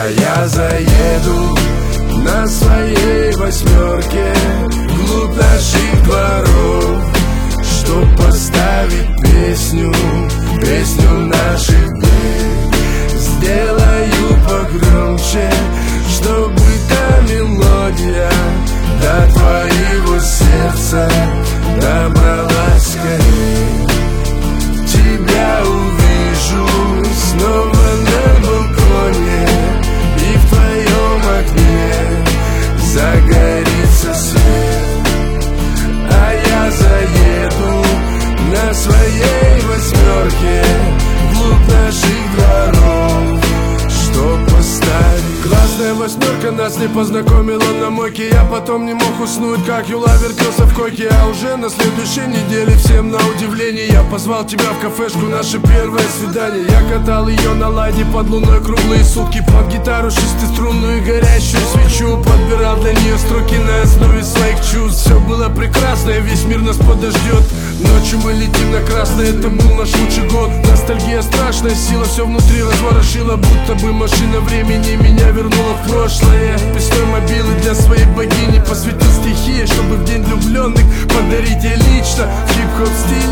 А я заеду на своей восьмерке вглубь наших дворов, чтоб поставить песню наших дней. Сделаю погромче, чтобы та мелодия до твоего сердца добралась скорей. Тебя увижу снова на балконе, и в твоем окне загорится свет. А я заеду на своей восьмерке вглубь наших дворов, чтоб поставить. Красная восьмерка нас не познакомила на мойке. Я потом не мог уснуть, как Юла вертелся в койке. А уже на следующей неделе, всем на удивление, я позвал тебя в кафешку, наше первое свидание. Я катал ее на ладе под луной круглые сутки, под гитару шестиструнную и горящую свечу. Подбирал для нее строки на основе своих чувств. Все было прекрасно, и весь мир нас подождет. Ночью мы летим на красное, это был наш лучший год. Ностальгия страшная сила, все внутри разворошила, будто бы машина времени меня вернула в прошлое. Пестой мобилы для своей богини посвятил стихи, чтобы в день влюбленных подарить ей лично в хип-хоп стиле